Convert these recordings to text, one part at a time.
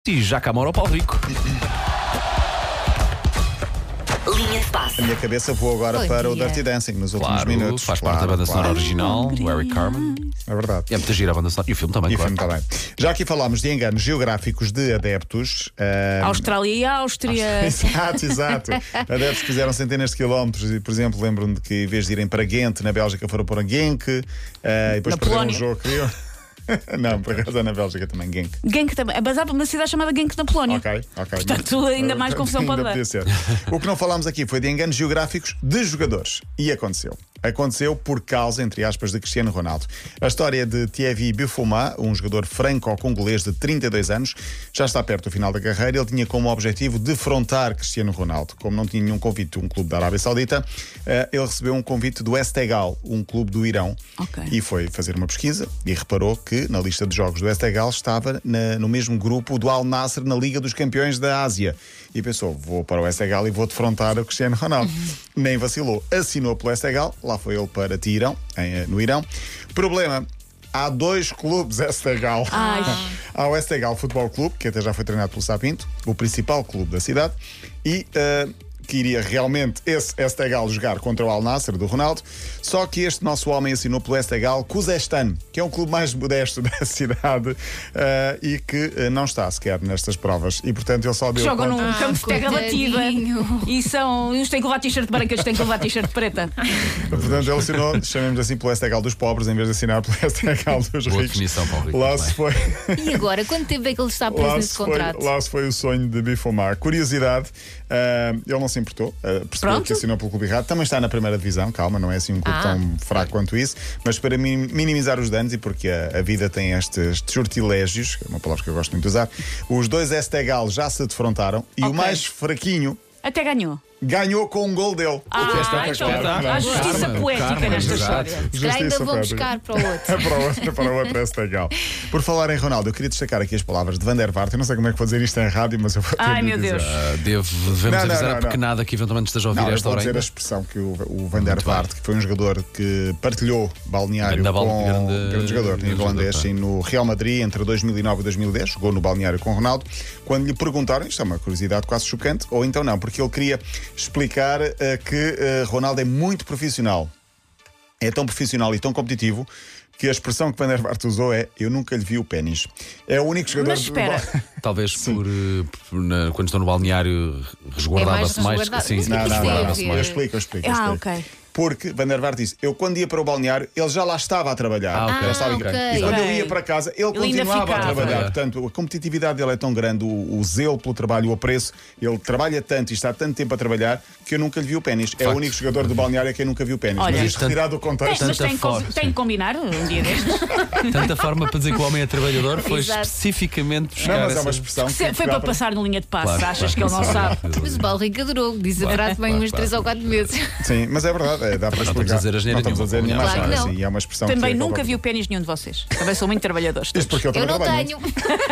E já cá mora o Paulo Rico. Linha de passe. A minha cabeça voou agora para o Dirty Dancing nos últimos minutos. Faz parte da banda sonora original, o Eric Carmen. É verdade. É muito gira a banda sonora. E o filme também, E o claro. filme também. Já aqui falámos de enganos geográficos de adeptos. Austrália e Áustria. Exato. Adeptos que fizeram centenas de quilómetros e, por exemplo, lembro-me de que em vez de irem para Ghent, na Bélgica, foram para Genk e depois Na perderam um Polónia. jogo que queriam. Não, por acaso é na Bélgica também, Genk. Genk também. Mas há uma cidade chamada Genk na Polónia. Ok. Portanto, ainda mais confusão pode Ainda dar. podia ser. O que não falámos aqui foi de enganos geográficos de jogadores. E aconteceu. Aconteceu por causa, entre aspas, de Cristiano Ronaldo. A história de Thierry Buffon, um jogador franco-congolês de 32 anos, já está perto do final da carreira. Ele tinha como objetivo defrontar Cristiano Ronaldo. Como não tinha nenhum convite de um clube da Arábia Saudita, ele recebeu um convite do Esteghlal, um clube do Irão. Ok. E foi fazer uma pesquisa e reparou que na lista de jogos do Esteghlal estava no mesmo grupo do Al Nassr na Liga dos Campeões da Ásia. E pensou, vou para o Esteghlal e vou defrontar o Cristiano Ronaldo. Nem vacilou. Assinou pelo Esteghlal, lá foi ele para Tirão, no Irão. Problema, há dois clubes Esteghlal. Há o Esteghlal Futebol Clube, que até já foi treinado pelo Sapinto, o principal clube da cidade, e que iria realmente esse Esteghlal jogar contra o Al Nassr do Ronaldo, só que este nosso homem assinou pelo Esteghlal Khuzestan, que é um clube mais modesto da cidade e que não está sequer nestas provas. E portanto ele só deu Jogam conta. num campo de terra batida. coitadinho. E uns têm que levar t-shirt branca, outros têm que levar t-shirt preta. Portanto, ele assinou, chamemos assim, pelo Esteghlal dos pobres, em vez de assinar pelo Esteghlal dos Boa ricos. definição, Paulo Rico. Lá Muito se bem. foi. E agora, quanto tempo é que ele está preso nesse contrato? Lá se foi o sonho de Bifomar. Curiosidade, ele não se importou, percebeu Pronto. que assinou pelo clube errado. Também está na primeira divisão, calma, não é assim um clube tão fraco quanto isso, mas para minimizar os danos e porque a vida tem estes sortilégios, que é uma palavra que eu gosto muito de usar, os dois Esteghlal já se defrontaram e o Ok. mais fraquinho Até ganhou. ganhou com um gol dele. Há justiça Karma, poética karma, nesta exato. história. Se calhar ainda Justiça vão poética. buscar para o outro. para o outro Esteghlal. Por falar em Ronaldo, eu queria destacar aqui as palavras de Van der Vaart. Eu não sei como é que vou dizer isto em rádio, mas eu vou ter Ai, de meu dizer. Deus. Devemos Não, avisar não, a pequenada que eventualmente esteja a ouvir Não, eu esta vou hora dizer ainda. a expressão que o Van der Vaart, que foi um jogador que partilhou balneário grande jogador neerlandês, sim, no Real Madrid entre 2009 e 2010, jogou no balneário com Ronaldo. Quando lhe perguntaram, isto é uma curiosidade quase chocante, ou então não, porque ele queria explicar que Ronaldo é muito profissional. É tão profissional e tão competitivo que a expressão que Van der Vaart usou é: eu nunca lhe vi o pénis. É o único jogador Mas espera. Talvez quando estou no balneário resguardava-se É mais mais. resguardado. Sim, Mas Não, resguardava-se eu mais. eu explico. Ok. Porque Van der Vaart disse: eu quando ia para o balneário, ele já lá estava a trabalhar. Ok. Já estava em ok. grande. E quando eu Ok. ia para casa, ele Ele ainda continuava a ficava. trabalhar. Portanto, a competitividade dele é tão grande, o zelo pelo trabalho, o apreço. Ele trabalha tanto e está tanto tempo a trabalhar que eu nunca lhe vi o pénis. É o Facto. único jogador do balneário a quem nunca viu o pénis. Olha, Mas isto retirado do contexto. Mas tem força, tem que combinar um dia destes. Tanta forma para dizer que o homem é trabalhador foi Exato. especificamente buscar Não, mas é essa- uma expressão. que Foi Portugal para passar no linha de passe. Claro, Achas claro, que ele não claro. sabe? Mas o Paulo Rico adorou. Diz a verdade bem claro, uns 3 ou 4 meses. Sim, mas é verdade, dá para estamos explicar. a dizer asneira Não estamos a dizer nenhuma. nenhuma Claro que asneira, não. sim, é uma expressão Também que nunca vi o pénis nenhum de vocês. Também são muito trabalhadores. Isto porque eu Eu também não trabalho tenho.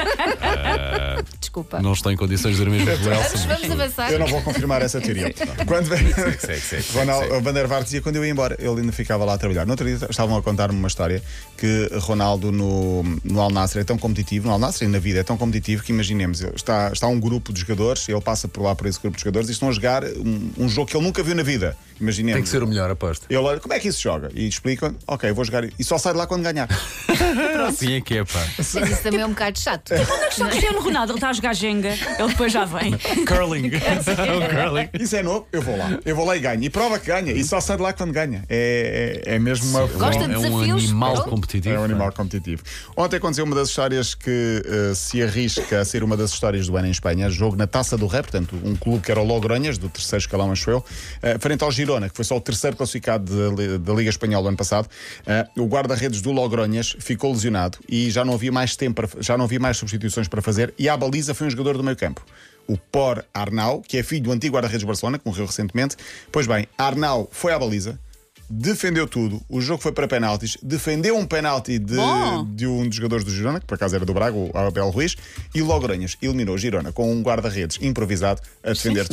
Desculpa. Não estou em condições de dizer o mesmo que o Elson. Vamos avançar. Eu não vou confirmar essa teoria. Quando Ronaldo, Van der Vaart dizia quando eu ia embora, ele ainda ficava lá a trabalhar. No outro dia estavam a contar-me uma história que Ronaldo no Al Nassr é tão competitivo, no Al Nassr e na vida é tão competitivo que imaginemos, está um grupo de jogadores, ele passa por lá por esse grupo de jogadores e estão a jogar um jogo que ele nunca viu na vida. Imaginemos. Tem que ser o melhor, aposto. Ele olha, como é que isso joga? E explicam, ok, vou jogar e só sai de lá quando ganhar. Sim, é que é, pá. Mas isso também é um bocado chato. Onde é que está o Cristiano Ronaldo? Ele está a jogar Jenga, ele depois já vem. Curling. Curling. Isso é novo, eu vou lá e ganho. E prova que ganha, e só sai de lá quando ganha. É mesmo uma Gosta de É um desafios? animal Pronto. competitivo. É um animal competitivo. Ontem aconteceu uma das histórias que se arrisca a ser uma das histórias do ano em Espanha. Jogo na Taça do Rei, portanto, um clube que era o Logronhas, do terceiro escalão, acho eu, frente ao Girona, que foi só o terceiro classificado da Liga Espanhola do ano passado. O guarda-redes do Logronhas ficou lesionado e já não havia mais tempo, já não havia mais substituições para fazer. E à baliza foi um jogador do meio-campo, o Por Arnau, que é filho do antigo guarda-redes de Barcelona, que morreu recentemente. Pois bem, Arnau foi à baliza, defendeu tudo, o jogo foi para penaltis, defendeu um penalti de um dos jogadores do Girona, que por acaso era do Braga, o Abel Ruiz, e o Logronhas eliminou o Girona com um guarda-redes improvisado a defender senhor. tudo.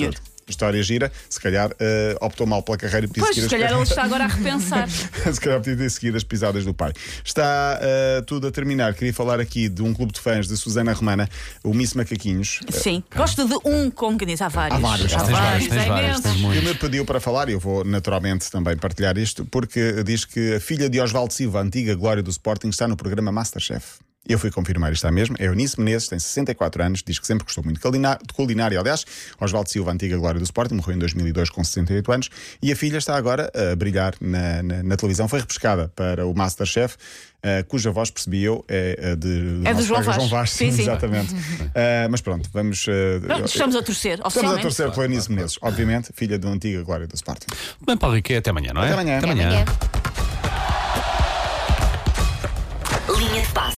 História gira, se calhar optou mal pela carreira e podia Pois, seguir se calhar ele está agora a repensar. se calhar podia seguir as pisadas do pai. Está tudo a terminar. Queria falar aqui de um clube de fãs de Susana Romana, o Miss Macaquinhos. Sim, gosto de como quem diz, há vários. Há vários. Tens vários, tens vários, tens Ele muitos. me pediu para falar e eu vou naturalmente também partilhar isto, porque diz que a filha de Osvaldo Silva, a antiga glória do Sporting, está no programa Masterchef. Eu fui confirmar isto mesmo. É Eunice Menezes, tem 64 anos, diz que sempre gostou muito de culinária. Aliás, Osvaldo Silva, a antiga glória do Sporting, morreu em 2002 com 68 anos e a filha está agora a brilhar na televisão. Foi repescada para o Masterchef, cuja voz, percebi eu, é do É do nosso João colega Vaz. João Vaz. Sim, sim. Exatamente. Mas pronto, vamos. Pronto, estamos a torcer, Estamos a oficialmente. torcer pela Eunice Menezes, obviamente, filha da antiga glória do Sporting. Bem, Paulo Rico, até amanhã, não é? Até amanhã. Até amanhã.